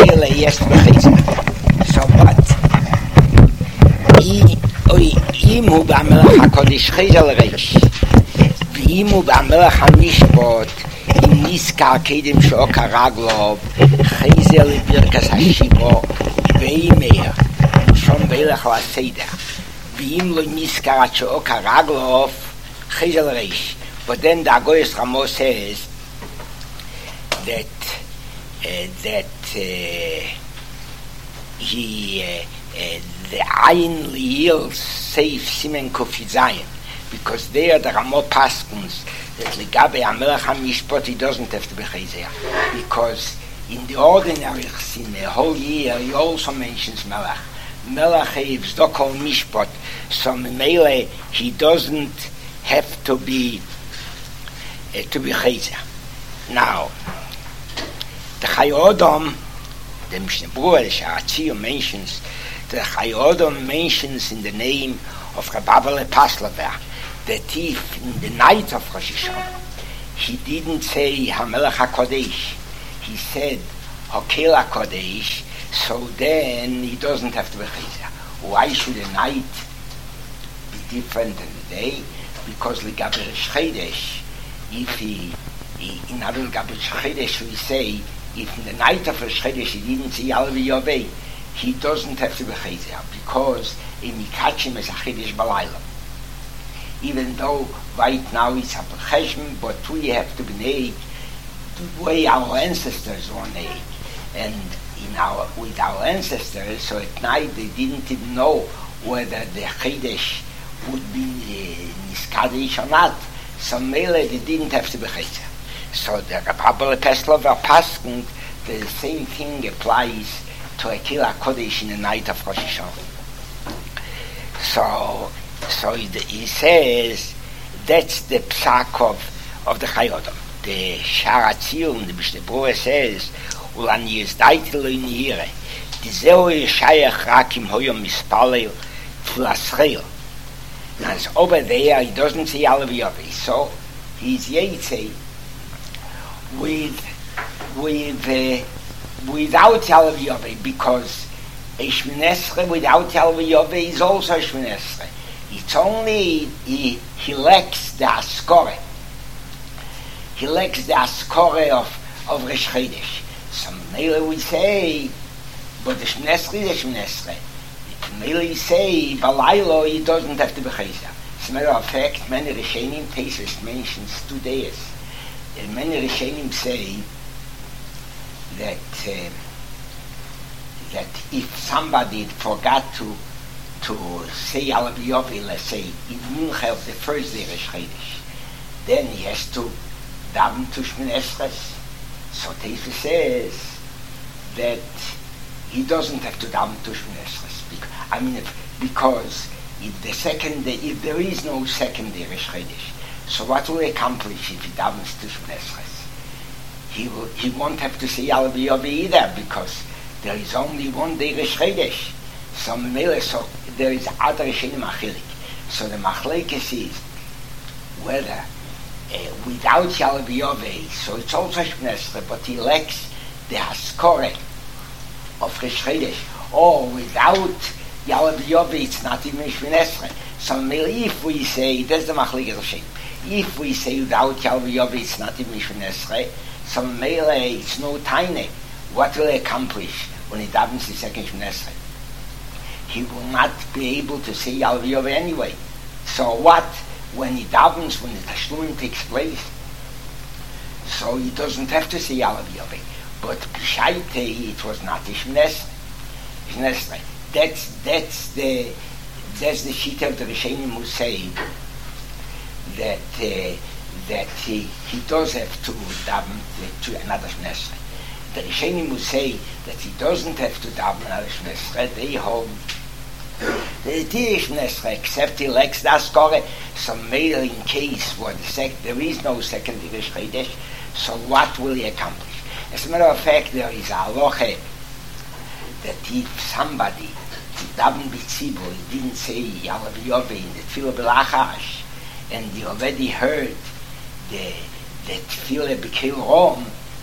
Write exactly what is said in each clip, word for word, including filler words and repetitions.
Mele yes bechizah. So what? Imu b'amelach HaKodesh chizah l'reish. V'imu b'amelach HaMishpot im niskar kedem she'okar raglov chizah l'birkas hashivo v'imeh shom v'elech l'aseder. V'im lo niskar she'okar raglov chizah l'reish. But then the Agoyes Ramo says that uh, that uh, he uh, uh, the Ayin Liil safe Simen Kofi Zayin, because there the Ramo Paskuns that Ligabe Amelach HaMishpot he doesn't have to be Chayzer, because in the ordinary in the whole year he also mentions Melach. Melach Heiv Zdokol Mishpot, so Mele he doesn't have to be uh, to be Chayzer. Now the Chayodom, the Mishnah Berurah, the Sharatziyah mentions, the Chayodom mentions in the name of Rabbi Paslover that if in the night of Rosh Hashanah he didn't say HaMelech HaKodesh, he said Hokel HaKodesh, so then he doesn't have to be Chayzer. Why should the night be different than the day? Because L'Gaber Chodesh, if he, he in other L'Gaber Chodesh we say, if in the night of Rosh Chodesh he didn't see Al V'Yovei, he doesn't have to be Chayzer, because in Mikachim is a Chodesh Balayla. Even though right now it's a Cheshim, but we have to be made the way our ancestors were made. And in our with our ancestors, so at night they didn't even know whether the Chodesh would be Niskadish or not. So Mele they didn't have to be Chayzer. So the Rabbi Peslover Paskund, the same thing applies to Hokel HaKodesh in the night of Rosh Hashanah. So, so he, he says that's the psak of, of the Chayodom. The Sharatziyah, the Mishnah Berurah says, "Ulan yizdait lo inire, dizeu yeshayach rak im hoyom mispalel tfilasreil." Now it's over there, he doesn't say Al V'Yovei, so he's Yetze with with uh, without Al V'Yovei, because a Shminesre without Al V'Yovei is also Shminesre. It's only he, he lacks the Askore. He lacks the Askore of of Rosh Chodesh. Some Mele we say, but the Shminesre is a Shminesre. Mele say Balaylo he doesn't have to be Chayzer. As a matter of fact, many Rishonim Tesis mentions two days. And many Rishonim say that uh, that if somebody forgot to to say Al V'Yovei, let's say in Mincha of the first day of Rosh Chodesh, then he has to daven to Shmini Esres. So Tesis says that he doesn't have to daven to Shmini Esres. I mean, if, because if the second day, if there is no second day Rosh Chodesh, so what will he accomplish if he davens to Shmini Esres? He will, he won't have to say Al V'Yovei either, because there is only one day Rosh Chodesh. So Mele, so there is other Rishonim Achilik. So the Machlekes is whether uh, without Al V'Yovei, so it's also Shmini Esres, but he lacks the Haskore of Rosh Chodesh, or without Al V'Yovei, it's not even Shmini Esres. So if we say, that's the Machlekes of Shem, if we say without Al V'Yovei, it's not even Shmini Esres, so Mele, it's no tiny. What will he accomplish when he davens the second Shmini Esres? He will not be able to say Al V'Yovei anyway. So what? When he davens, when the Tashlumim takes place, so he doesn't have to say Al V'Yovei. But B'shaite, it was not Shmini Esres. That's that's the that's the sheet of the Rishonim who say that uh, that he, he does have to daven to another Shmini Esres. The Rishonim who say that he doesn't have to daven another Shmini Esres, they hold the Shmini Esres, except he lacks the Askore. So maybe in case what the sec- there is no second Rosh Chodesh, so what will he accomplish? As a matter of fact, there is a halacha that if somebody daven b'tzibur, he didn't say Al V'Yovei in the Tefillah B'Lachash, and he already heard the the Tefillah B'Kel Rom,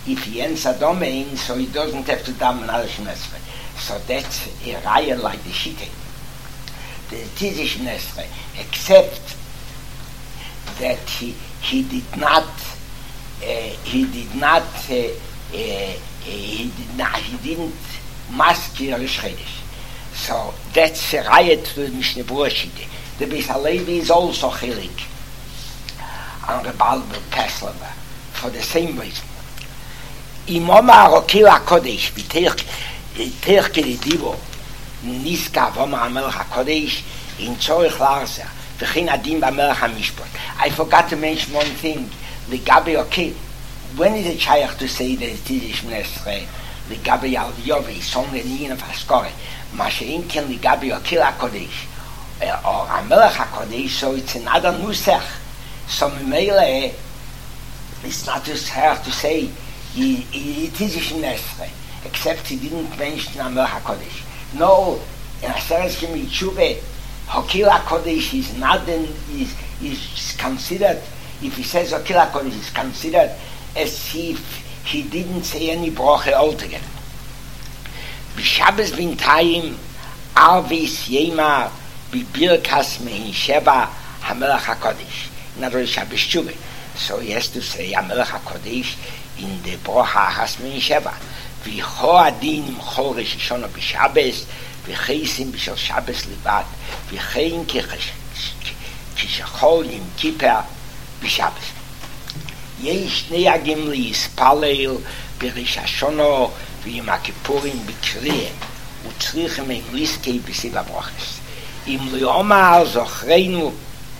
if he ends a domain, so he doesn't have to daven al Shnesre. So that's a raya like the Shite. The Tizi Shnesre, except that he he did not uh, he did not uh, uh, he did not he didn't maskir Shchedesh. So that's a raya to the Mishnah Berurah Shite. The Beis Halevi is also chilik on the Balbel Kesslava for the same reason. Imoma Rokil HaKodesh v'teich kedidivo niska v'oma HaMelech HaKodesh in tzorich larza v'chin adim b'Melech HaMishpat. I forgot to mention one thing. Ligabi Rokil, when is it shaykh to say that it is Shnesre? Ligabi Al Yovi, son lenin of Haskore. Mashein ken Ligabi Rokil HaKodesh or HaMelech HaKodesh, so it's another nusach. So Mimele, it's not just her to say he, he, it is Shnesre, except he didn't mention HaMelech HaKodesh. No, in Aseres Shemi Tshuve, Hokil HaKodesh is not in, is, is considered, if he says Hokil HaKodesh, is considered as if he didn't say any bracha altogether. B'Shabbos b'intayim, Arvis Yema, B'Birkas Mein Sheva, HaMelech HaKodesh. In other words, Shabbos Tshuve. So he has to say HaMelech HaKodesh in the bracha Hasmin Sheva. V'cho adin im chol Rosh Hashanah b'Shabbos, v'cheisim b'shel Shabbos livad, v'chein k'shechol im Kippur b'Shabbos. Yesh shnei hagim liyispalel b'Rosh Hashanah v'im HaKippurim b'kriyah, u'tzrichem im liskei b'siv habrachos. Im li'omar zochreinu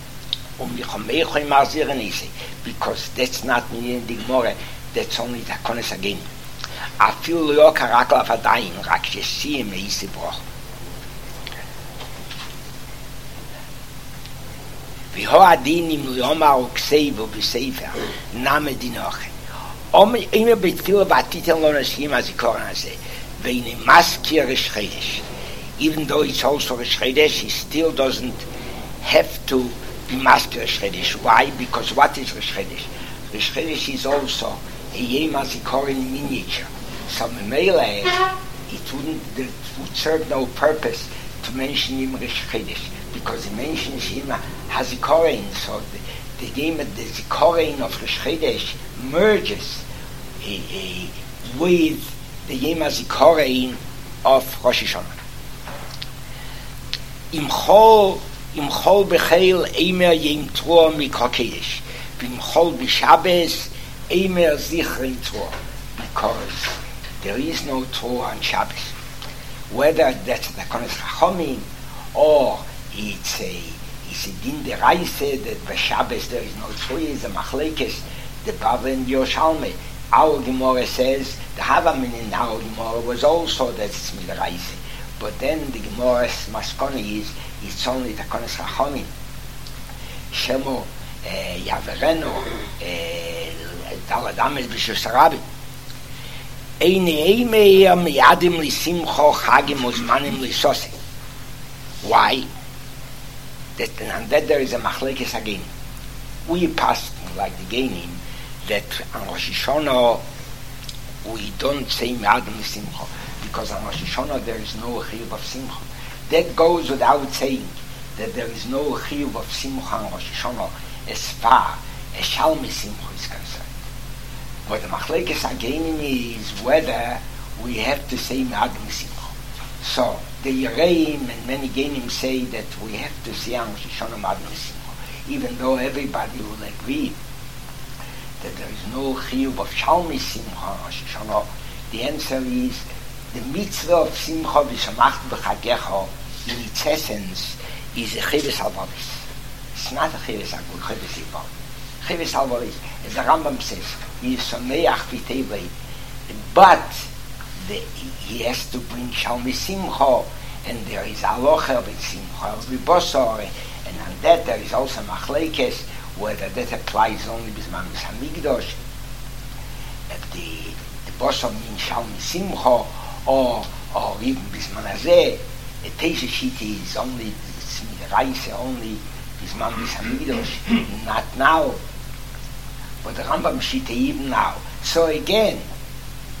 because that's not in the Gemara, that's only the Kones again. I feel Leo Karakla Fadain, Rakshesi, Meisi Broch. Viho Adin im Leoma Okseivo Bisefer, Name Dinoche. Om immer betfil Batitel Lonasim as Koranase, Vein Maskir Shchedesh. Even though it's also Shchedesh, he still doesn't have to be master Rosh Chodesh. Why? Because what is Rosh Chodesh? Rosh Chodesh is also a Yom HaZikaron in miniature. So Memele, it wouldn't, it would serve no purpose to mention Yom Rosh Chodesh, because he mentions Yom HaZikaron. So the, the Yom the Zikaron of Rosh Chodesh merges uh, uh, with the Yom HaZikaron of Rosh Hashanah. Im Chol Im Chol B'Cheil Eimer Yom Teruah Mikokedesh, V'im Chol B'Shabbos Eimer Zichron Teruah, because there is no Teruah on Shabbos. Whether that's the Kones Chachamim or it's a it's a din deraisa that b'Shabbos there is no Teruah, is a machlekes the Bava and Yerushalmi. Our Gemara says the Havamin in our Gemara was also that it's midaraisa, but then the Gemara's maskana is it's only the Kones Chachamim. Shemo Yavereno Daladames B'Shus Rabbi. Einei meir miyadim lisimcho chagim uzmanim lisose. Why? That and that there is a machlekes again. We passed like the Gainim that on Rosh Hashanah we don't say miyadim lisimcho because on Rosh Hashanah there is no chiyuv of simcha. That goes without saying that there is no chiyuv of simcha on Rosh Hashanah as far as Shalmi Simcha is concerned. But the machlekes again is whether we have to say Ma'adim Simcha. So the Yereim and many Gainim say that we have to say on Rosh Hashanah Ma'adim Simcha, even though everybody will agree that there is no chiyuv of Shalmi Simcha on Rosh Hashanah. The answer is the mitzvah of Simcha v'shamachta b'chagecha in its essence is a chives halvavis. It's not a chives halvavis, chives halvavis. Chives halvavis, as the Rambam says, he is sameach v'tevei, but the, he has to bring Shalmi Simcha, and there is alocha with Simcha v'bosor, and on that there is also machlekes whether that applies only b'zman b'samigdosh, if the the bosor means Shalmi Simcha, or or even b'zman hazeh. The Teisha Shiti is only it's midaraisa only b'zman b'samigdosh, not now. But the Rambam Shita even now. So again,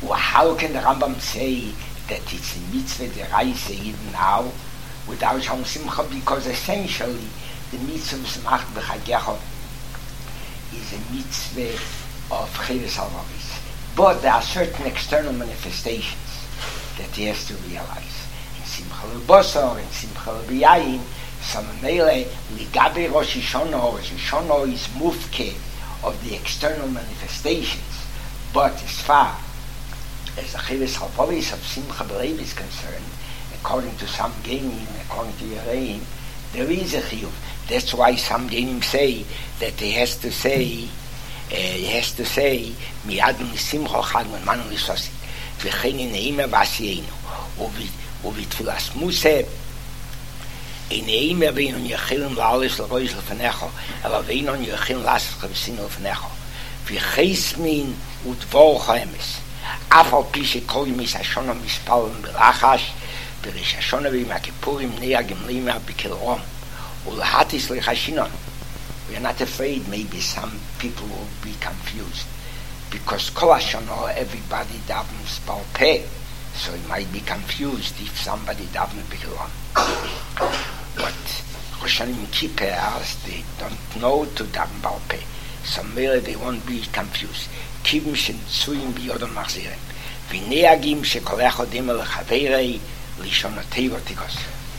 Well, how can the Rambam say that it's a mitzvah deraisa even now without Shalom Simcha? Because essentially the mitzvah of Zmach B'Chagecha is a mitzvah of Cheres Halvavis. But there are certain external manifestations that he has to realize. In Simcha L'Bosor, in Simcha L'B'Yayin, some Mele, Ligabe Rosh Hashanah, Rosh Hashanah is mufke of the external manifestations. But as far as the Cheres Halvavis of Simcha B'Lev is concerned, according to some Genim, according to Yereim, there is a chiyuv. That's why some Genim say that he has to say, uh, he has to say, Miyad Misimcha Chag Manu Lisosi, V'chein Neima V'asiyenu, Uvitfilas Museh, Neima V'einon Yechilim La'alis L'Roiz L'Fanecho, Ela V'einon Yechilim L'Asas L'V'sin L'Fanecho, V'cheis Min Utvor Chaemes, Afal Pishe Kol Yimis Hashona Mispalem B'Lachash, B'Rish Hashona V'Makipurim Neagim Lima B'Kilom, Ulahatis L'Chashinon. We are not afraid maybe some people will be confused because Kol Hashana everybody davens Baal Peh, so it might be confused if somebody davens B'Kilom. But Rosh Hashanah Kippur, they don't know to daven Baal Peh, so maybe they won't be confused. Kivim Shentzuyim B'Yodom Machzirem V'Neagim Shekol Echad Imel L'Chaveirei L'Shonotei V'Tigos.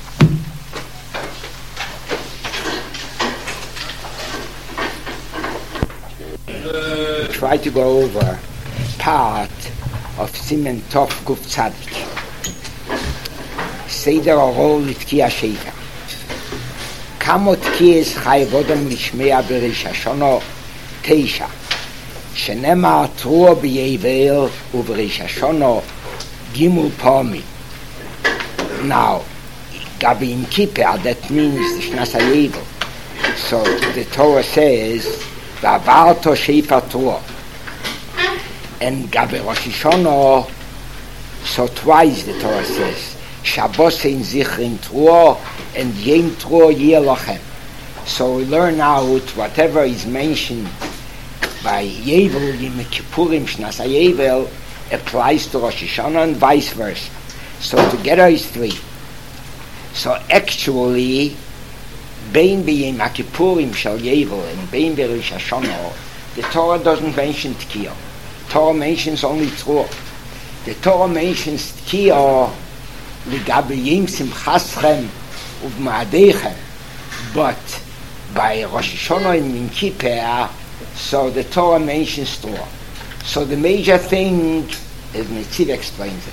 Try to go over part of Simen Tov Guf Tzadik. Seder Oro L'Tkiya Sheifa. Kamo Tkiyas Chayavodom Lishmea B'Rish Hashono Teisha. Shenema Truo B'Yevel U'B'Rish Hashono Gimul Pomi. Now, Gabi in Kippur, that means the Shnas HaYevel. So the Torah says, V'avarto Sheifa Truo. And Gabi Rosh Hashanah, so twice the Torah says, Shabbos ein Zichrin Truo, and Yem Truo Yeh Lochem. So we learn out whatever is mentioned by Yevel, Yom Kippurim, Shnas HaYevel, applies to Rosh Hashanah and vice versa. So together is three. So actually, Bein B'Yom Kippurim Shel Yevel and Bein B'Rosh Hashanah, the Torah doesn't mention Tkiya. Torah mentions only Truah. The Torah mentions Tkiya Ligabi Yom Simchaschem Uv'Ma'adeichem, but by Rosh Hashanah and Yom Kippur, so the Torah mentions Truah. So the major thing, as Netziv explains it,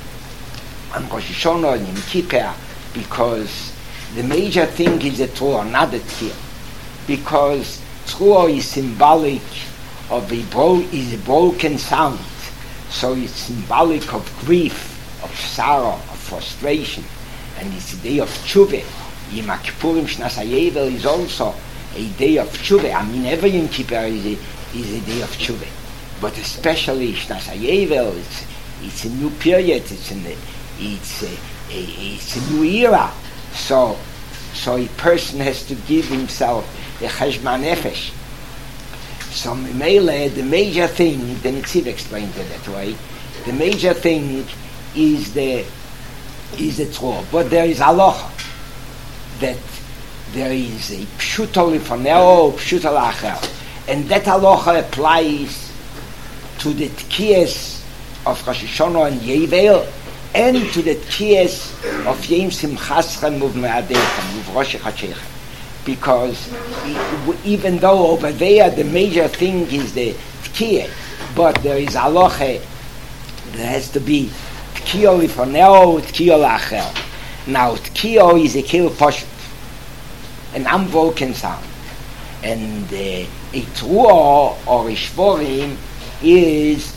on Rosh Hashanah and Yom Kippur, because the major thing is the Truah, not the Tkiya, because Truah is symbolic of a bro- is a broken sound, so it's symbolic of grief, of sorrow, of frustration, and it's a day of tshuva. Yom Kippurim Shnas HaYevel is also a day of tshuva. I mean, every Yom Kippur is a, is a day of tshuva, but especially Shnas HaYevel, it's it's a new period. It's an it's a, a it's a new era. So so a person has to give himself a cheshbon nefesh. So Mimele, the major thing, the Netziv explained it that way, the major thing is the is the Truah. But there is halacha that there is a pshuto lifoneo, pshuto lacher, and that halacha applies to the tkiyas of Rosh Hashanah and Yevel, and to the tkiyas of Yom Simchaschem Uv'Ma'adeichem, Uv Rosh Hashanah. Because even though over there the major thing is the Tkiya, but there is halacha, there has to be Tkiya lifoneo, Tkiya lacher. Now Tkiya is a kil poshut, an unbroken sound, and uh, a Truah or a Shvorim is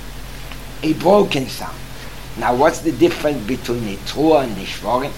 a broken sound. Now what's the difference between a Truah and a Shvorim?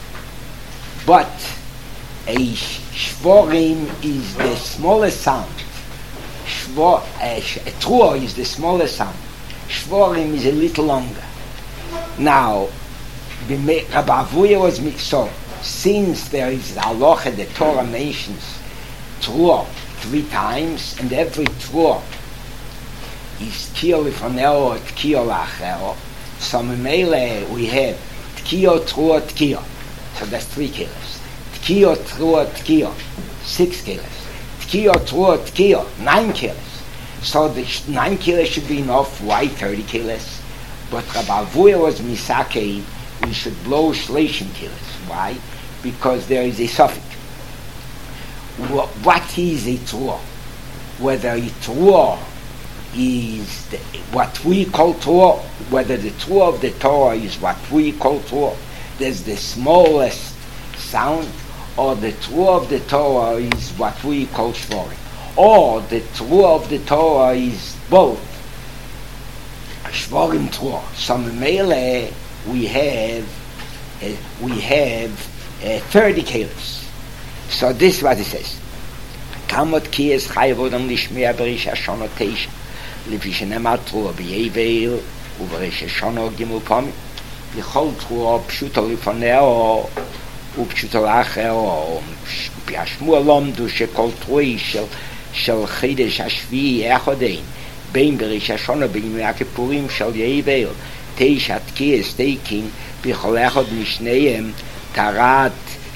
But a Shvorim is the smallest sound. Shvor, uh, a Truah is the smallest sound. Shvorim is a little longer. Now, Rabbi Avuya was so since there is the halacha, the Torah mentions Truah three times, and every Truah is Tkio Lifoneo, Tkio Lachero. So Mele we have Tkio, Trua, Tkio. So that's three kilos. Tkio, Trua, Tkio, six kilos. Tkio, Trua, Tkio, nine kilos. So the sh- nine kilos should be enough. Why thirty kilos? But Rabbi Avuya was Misake, we should blow Shleishim kilos. Why? Because there is a suffix. What, what is a Trua? Whether a Trua is the, what we call Torah, whether the Torah of the Torah is what we call Torah, there's the smallest sound, or the Torah of the Torah is what we call Shvorim, or the Torah of the Torah is both Shvorim Torah. So Mele we have uh, we have uh, thirty kilos. So this is what it says. Kamot kiyes chayavodam lishmiya berish hashono teisha. לפי שנאמר תרועה בייבל ובראש השונה גימול פעמים לכל תרועה פשוטו לפנהו ופשוטו לאחרו בהשמוע לומדו שכל תרועה של, של חידש השביעי אחד אין בין בראש השונה בימי הכיפורים של ייבל תשע תקיעס תקין בכל אחד משניהם תרת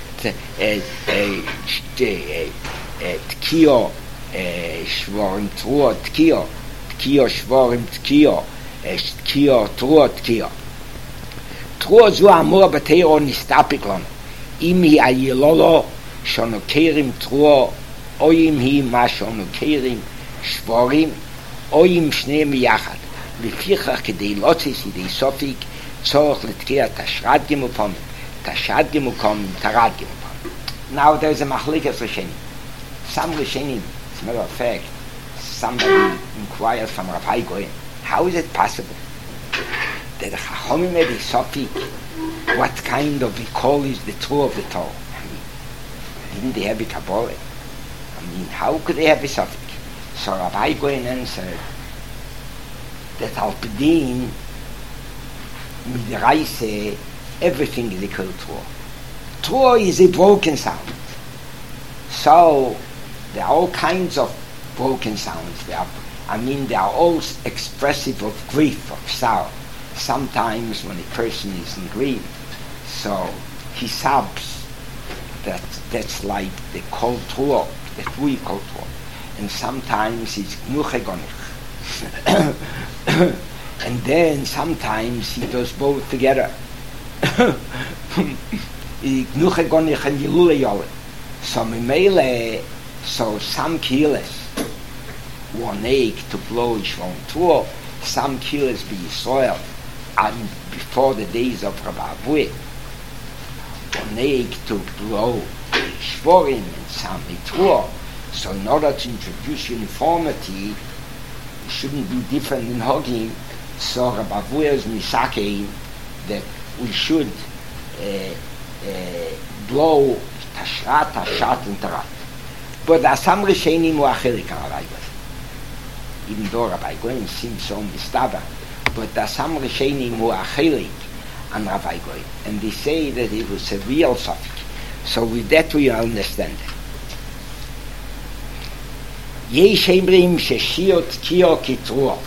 תקיעו שבורים תרועה תקיעו Tkio Shvorim Tkio Tkio Trua Tkio Trua zu amur b'teiro nistapik lon im hi ayilolo shono kerim Trua o im hi ma shono kerim Shvorim o im shneim yachad lefichach kedei lotzis idei sofik tzorch letkia tashrat gemupom tashrat gemukom tarat gemupom. Now there's a machlikas Rishonim. Some Rishonim, as a matter of fact, somebody inquires from Rav Hai Goyen, how is it possible that the Chachomim made a Sofik, what kind of call is the Torah of the Torah? I mean, didn't they have a Kabbalah? I mean, how could they have a Sofik? So Rav Hai Goyen answered that Alpidin, Midraise, everything is equal to Torah. Torah is a broken sound. So there are all kinds of broken sounds. They are, I mean, they are all expressive of grief, of sorrow. Sometimes when a person is in grief, so he sobs. That that's like the kol Torah, that we call Torah. And sometimes he's gnuchegonich. And then sometimes he does both together. Gnuchegonich and yilule yolet. So mimele, so some kilos one egg to blow Shvom Torah, some kilos be soil, and before the days of Rabbi Avuya, one egg to blow Shvorim and some Torah. So in order to introduce uniformity, it shouldn't be different in Hogim. So Rabbi Avuya is Misake that we should uh, uh, blow Tashrat, Tashat, and Tarat. But there are some Rishonim who are chelik on Rabbi Goyen. Even though Rabbi Goyen seems so mistava, but there are some Rishonim who are chelik on Rabbi Goyen, and they say that it was a real suffix. So with that we understand. Yesh emrim sheshiot kio kitruo,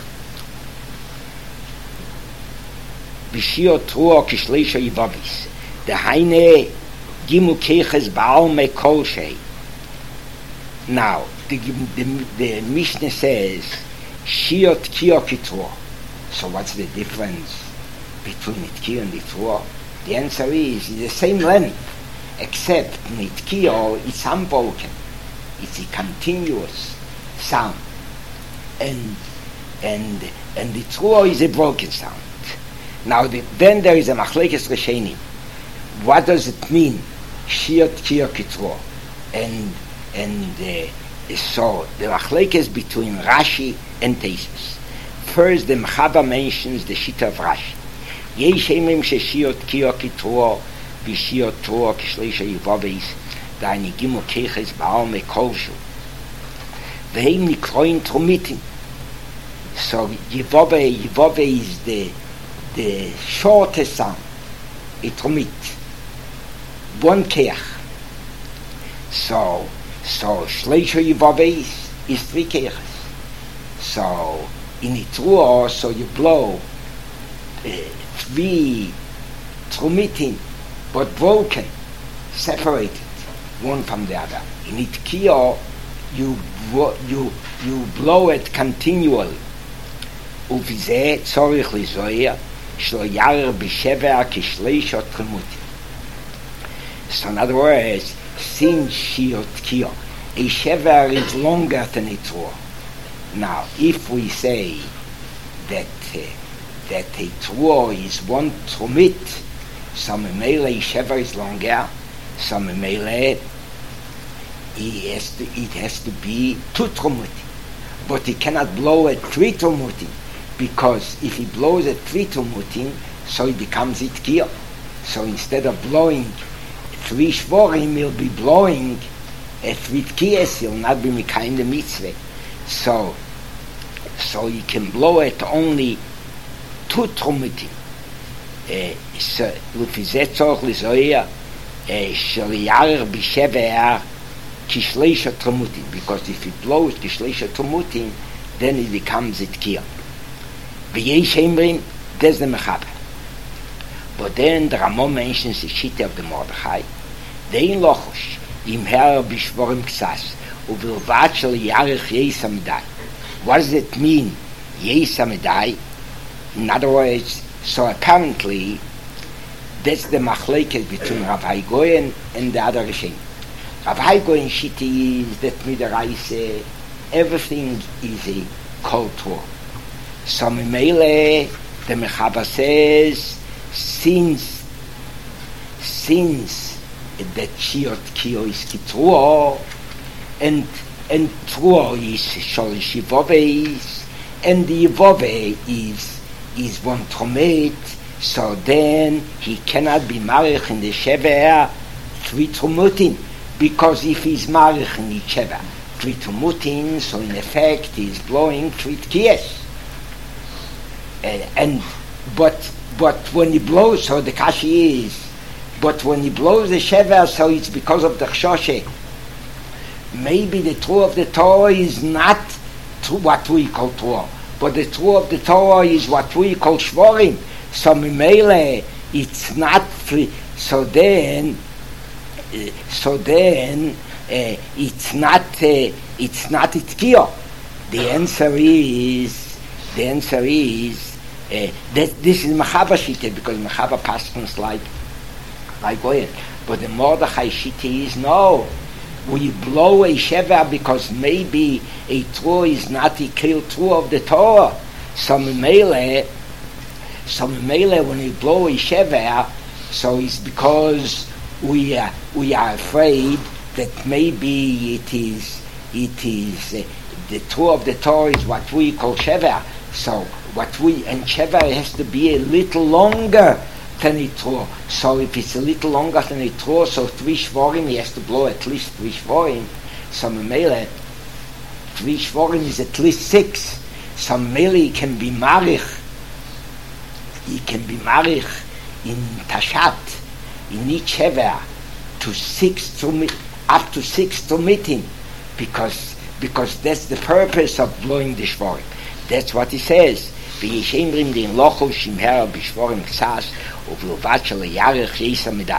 b'shiot truo kishleisha yivavis. The haine gimu keches baal me kol shei. Now, the, the, the Mishnah says, Shiot Kio Kitruo. So what's the difference between Nitkio and Nitkio? The answer is, it's the same length, except Nitkio is unbroken. It's a continuous sound. And and and Nitkio is a broken sound. Now, the, then there is a Machlekes Rishonim. What does it mean? Shiot Kio Kitruo. And And uh, so the machlekes between Rashi and Tosfos. First, the Mechaber mentions the Shita of Rashi. Yesh emrim sheshiot kio kitruo v'shiot truo kishleisha yivavis da'ani gimu keches ba'al mekolshu v'heim nikroin trumitim. So yivave, yivave is the the shortest sound, a trumit, one keach. So So Shleisha Yivaves is three keches. So in the truo, so you blow uh, three trumitin, but broken, separated, one from the other. In Itkio, you you you blow it continually. ובזה צורך לזוהר שלא יערר בשבר כשלישות תרמותי. So in other words, since shiot kio, a shever is longer than a truah. Now, if we say that uh, that a truah is one trumit, so memele a shever is longer, so memele it has to, it has to be two trumutim. But he cannot blow at three trumutim, because if he blows at three trumutim, so it becomes itkio. So instead of blowing three shvorim, he'll be blowing at three tkiyas, he'll not be mekayim the mitzvah. So, so you can blow it only two trumutim. So, לפי זה צורך לזוהר של יערר בשבר כשלישה trumutim, because if he blows כשלישה trumutim, then it becomes itkio. ויש אומרים, that's the mechaber. But then the Ramon mentions the Shitta of the Mordechai. Dein lochush im her bishvorim ksas uvilvat shel yarich yeis amidai. What does it mean, yeis amidai? In other words, so apparently that's the machleket between Rav Hai Goyen and the other Rishonim. Rav Hai Goyen Shitta is that midaraise everything is a kol Torah. So Mimele, the Mechaber says, since since that Shiot Kio is Kitruo, and and Truo is Sholish Yivove, and the Yivove is is one Tromet, so then he cannot be Marich in the Shever three Trumutin, because if he's Marich in the Shever three Trumutin, so in effect he's blowing three Tkiyas. Uh, and but but when he blows, so the kashi is, but when he blows the shever, so it's because of the chshoshe. Maybe the true of the Torah is not true, what we call Torah, but the true of the Torah is what we call shvorim. So mimele, it's not free. So then, uh, so then uh, it's not uh, it's not itkio. The answer is the answer is. Uh, that this is Mechaber Shitta, because Mechaber Paschens like like Goyen. But the Mordechai Shitta is no. We blow a shever because maybe a Torah is not a kill Torah of the Torah. So Mele, so Mele, when we blow a shever, so it's because we are we are afraid that maybe it is it is uh, the Torah of the Torah is what we call shever. So what we and Shever has to be a little longer than a Torah. So if it's a little longer than a Torah, so three shvorim, he has to blow at least three shvorim. So Mele, three shvorim is at least six. So Mele he can be marich. He can be marich in Tashat, in each Shever, to six to up to six to meeting, because because that's the purpose of blowing the shvorim. That's what he says. וישמרים דין לוחו שמהר בשבורים קצס ובלבד של ירח יסע מדי.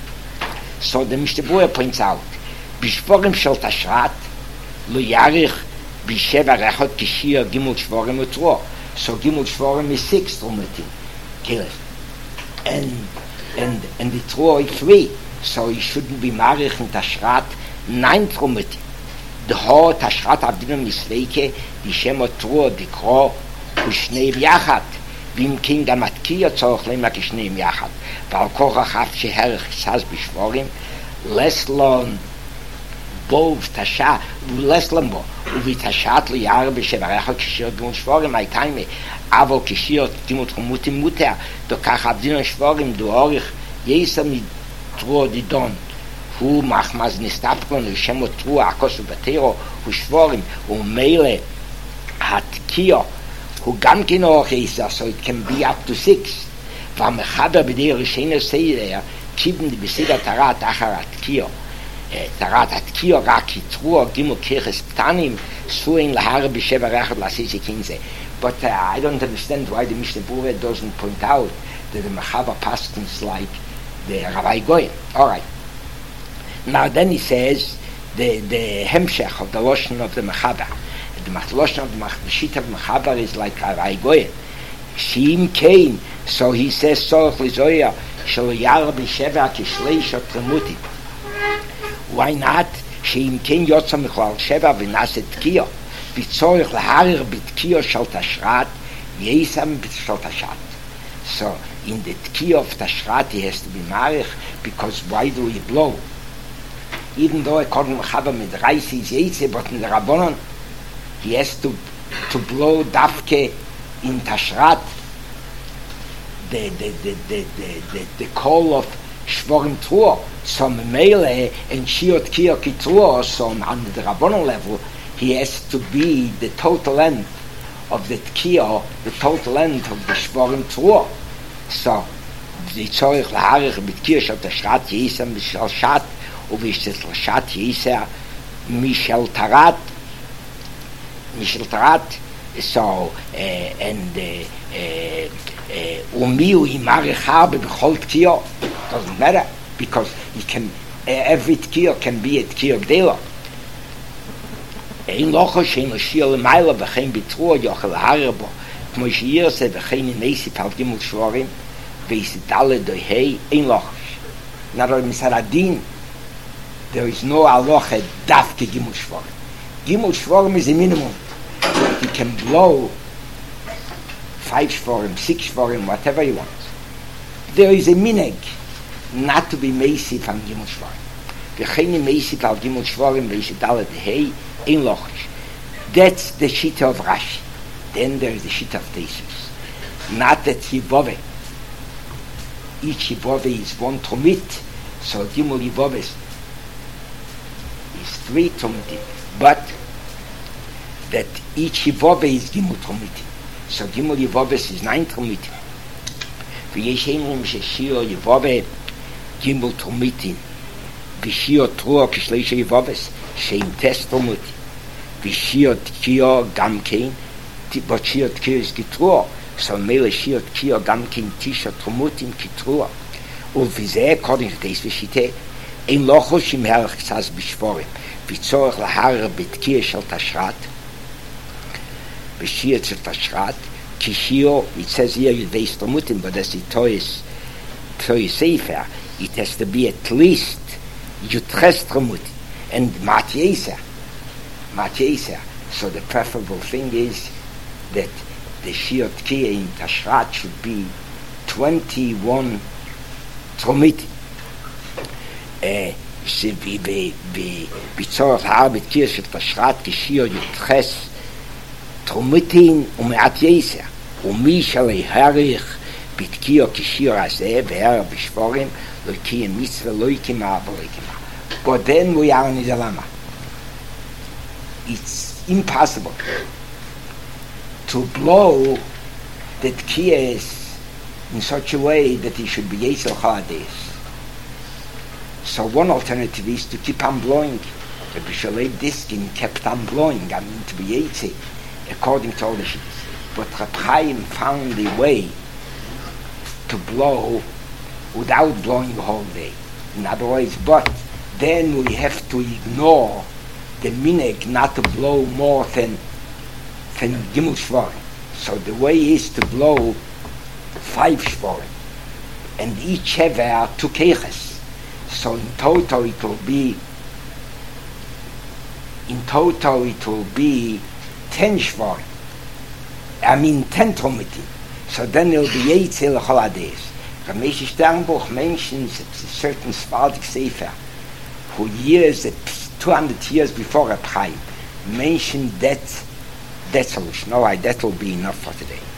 So the Mishnah points out, בשבורים של תשרת לא ירח בשבע רחות כשיר גימול שבורים וטרו. So גימול שבורים is six trumitim. And, and, and the tro is three. So he shouldn't be marich in tashrat nine trumitim. The whole tashrat abdinam misleike die shemo tro dikro ושניהם יחד, ואם כן גם התקיע צורך למה כשניהם יחד, ועל כוח אחת שהערך קצת בשבורים, לסלון בוב תשע, ולסלון בו, ובתשעת ליער בשברך כשיר גמול שבורים, הייתה אימה, אבל כשיר תימות חמותי מותר, דוקח עבדין שבורים, דו אורך יסע מתרו דידון, הוא מחמז נסתפקון, ושמו תרו עקוס ובתירו, ושבורים, ומילא התקיע, who גם כן אורך איסה, so it can be up to six. והמחבר בדי ראשינו סיידר, כיבן די בסיד התרת אחר התקיעו, tarat at kio raki truo gimo kirches ptanim suin lahar b'sheva rechad lasisi kinze. But uh, I don't understand why the Mishnah Berurah doesn't point out that the Mechaba paskins like the Rabbi Goyen. All right. Now then he says the the hemshech of the lashon of the Mechaba. The lashon of the Mechita of Mechaba is like Rabbi Goyen. Shim came, so he says Sorach Lizoya shelo yar b'sheva kishleish tremuti. Why not? Shim came yotza michlal sheva v'naset tkiyo. B'tzorich laharir b'tkiyo shel tashrat yesam b'shel tashat. So in the tkiyo of tashrat he has to be marich, because why do we blow? Even though according to Chava mit reis is yetze, but in the Rabbanon he has to to blow dafke in tashrat, the the the the the, the, the call of shvorim truo. So mele and shiot kiyo kitruo. So on the Rabbanon level, he has to be the total length of the tkiyo, the total length of the shvorim truo. So the tzorich laharich b'tkiyo shel tashrat yisam b'shel shat u'v'shel shat yisa mishel tarat mishel tarat. So uh, and umiu imarich harbe b'chol tkiyo. Doesn't matter, because he can uh, every tkiyo can be a tkiyo gdela. Ein locho shein l'shir l'mayla v'chein b'truo yochel harbo k'mo she'yir se v'chein inesi pal gimul shvorim v'yisidale dohei ein locho. Now misaradin, there is no aloche dafke gimul shvorim. Gimul shvorim is a minimum. You can blow five shvorim, six shvorim, whatever you want. There is a minhag not to be meisi from gimul shvorim. V'chein meisi pal gimul shvorim v'yisidale dohei. That's the shita of Rashi. Then there is the shita of Teisus. Not that Yivove. Each Yivove is one Trumit, so Gimul Yivove is three Trumitim. But that each Yivove is Gimul Trumitim. So Gimul Yivove is nine Trumitim. V'yesheimrim sheshio Yivove Gimul Trumitim. V'shio Truo kishleisha Yivoves sheim test Trumitim. V'shiot kiyo gamkein, but shiot kiyo is kitruo, so mele shiot kiyo gamkein tisha trumutim kitruo. Uvizeh, according to this v'shite, ein locho shim herach ksaz b'shvorim, v'tzorach laharer b'tkiyo shel tashrat, v'shiot shel tashrat, ki shiyo, it says here yudveis trumutim, but as the Toys, Toys Sefer, it has to be at least yudches trumutim, and matyeser, so the preferable thing is that the shiot kiya in tashrat should be twenty-one trumit. B'tzorach ha'arbit kiya shel tashrat k'shio yutches trumitin u'me'at yeser u'mi shalei harich b'tkiyo k'shio hazeh v'her b'shvorim lo kiya mitzvah lo yikima v'lo yikima. But then we are in the dilemma. It's impossible to blow the tkiyas in such a way that he should be Yisel Chadis. So one alternative is to keep on blowing. The Bishalei Diskin kept on blowing, I mean to be Yisel, according to all the shittas. But Reb Chaim found a way to blow without blowing the whole day. In other words, but then we have to ignore the minhag not to blow more than than gimul shvorim. So the way is to blow five shvorim, and each have are two keches. So in total it will be in total it will be ten shvorim. I mean ten trumitim. So then it will be eight zil choladeis. Ramesh Sternbuch mentions a certain Sephardic Sefer who years two hundred years before Reb Chaim mentioned that that solution. All right, that will be enough for today.